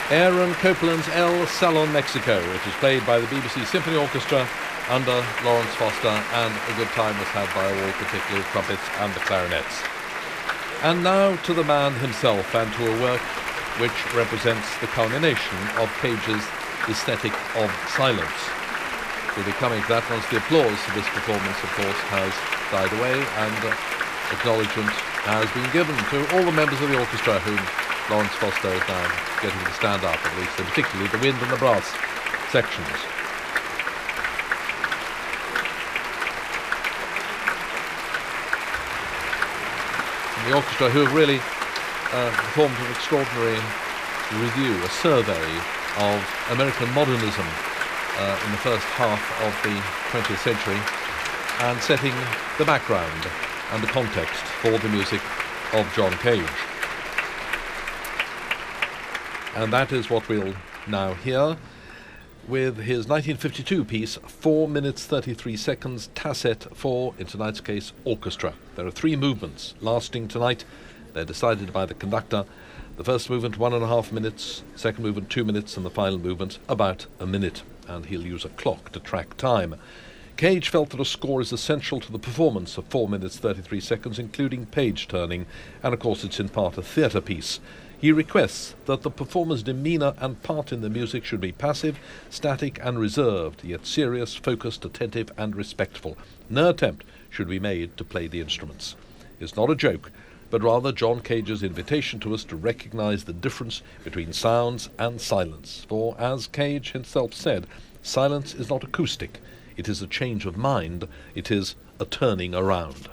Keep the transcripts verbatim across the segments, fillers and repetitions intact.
Aaron Copland's El Salon Mexico, which is played by the B B C Symphony Orchestra under Lawrence Foster, and a good time was had by all, particularly the trumpets and the clarinets. And now to the man himself, and to a work which represents the culmination of Cage's aesthetic of silence. We'll be coming to that once the applause for this performance, of course, has died away, and uh, acknowledgement has been given to all the members of the orchestra whom Lawrence Foster is now getting to stand up, at least, and particularly the wind and the brass sections. And the orchestra, who have really uh, performed an extraordinary review, a survey of American modernism uh, in the first half of the twentieth century, and setting the background and the context for the music of John Cage. And that is what we'll now hear with his nineteen fifty-two piece, four minutes thirty-three seconds, Tacet for, in tonight's case, orchestra. There are three movements lasting tonight. They're decided by the conductor. The first movement, one and a half minutes, second movement, two minutes, and the final movement, about a minute. And he'll use a clock to track time. Cage felt that a score is essential to the performance of four minutes thirty-three seconds, including page turning, and of course it's in part a theatre piece. He requests that the performer's demeanour and part in the music should be passive, static and reserved, yet serious, focused, attentive and respectful. No attempt should be made to play the instruments. It's not a joke, but rather John Cage's invitation to us to recognise the difference between sounds and silence. For, as Cage himself said, silence is not acoustic. It is a change of mind. It is a turning around.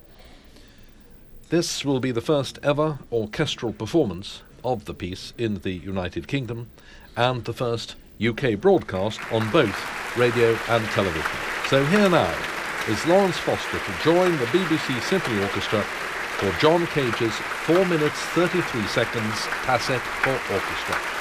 This will be the first ever orchestral performance of the piece in the United Kingdom, and the first U K broadcast on both radio and television. So here now is Lawrence Foster to join the B B C Symphony Orchestra for John Cage's four minutes thirty-three seconds Tacet for orchestra.